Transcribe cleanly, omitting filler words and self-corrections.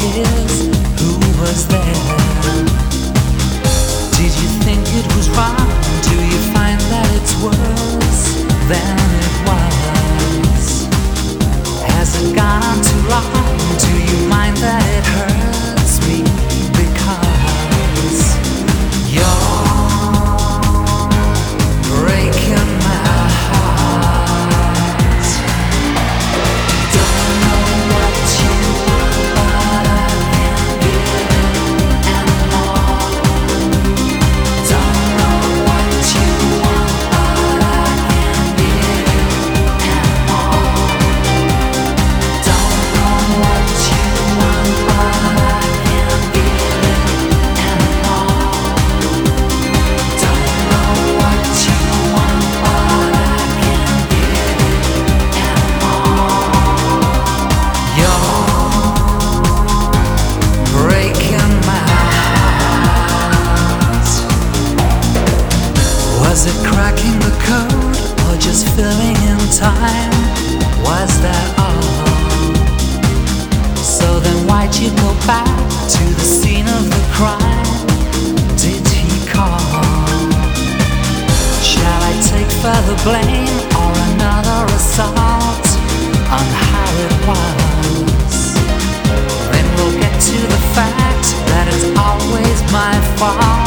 is, who was there? Did you think it was wrong? Do you find that it's worse than it was? Has it gone on too long? Do you mind that it hurts me? Because you're breaking my heart. Don't know what you want, but I can't give it anymore. Don't know what you want, but I can't give it anymore. Don't know what you want, but I can't give it anymore. Don't know what you want, but I can't give it anymore. You're breaking my heart. Was it cracking the code or just filling in time? Was that all? So then why'd you go back to the scene of the crime? Did he call? Shall I take further blame or another assault on how it was? Then we'll get to the fact that it's always my fault.